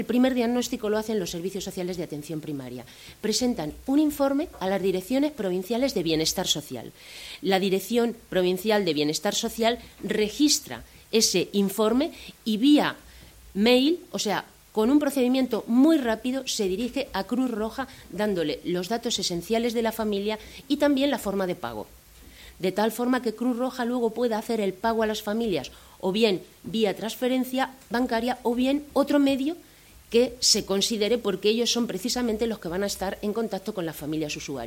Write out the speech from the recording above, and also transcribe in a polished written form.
El primer diagnóstico lo hacen los servicios sociales de atención primaria. Presentan un informe a las direcciones provinciales de bienestar social. La Dirección Provincial de Bienestar Social registra ese informe y vía mail, o sea, con un procedimiento muy rápido, se dirige a Cruz Roja dándole los datos esenciales de la familia y también la forma de pago. De tal forma que Cruz Roja luego pueda hacer el pago a las familias o bien vía transferencia bancaria o bien otro medio que se considere, porque ellos son precisamente los que van a estar en contacto con las familias usuarias.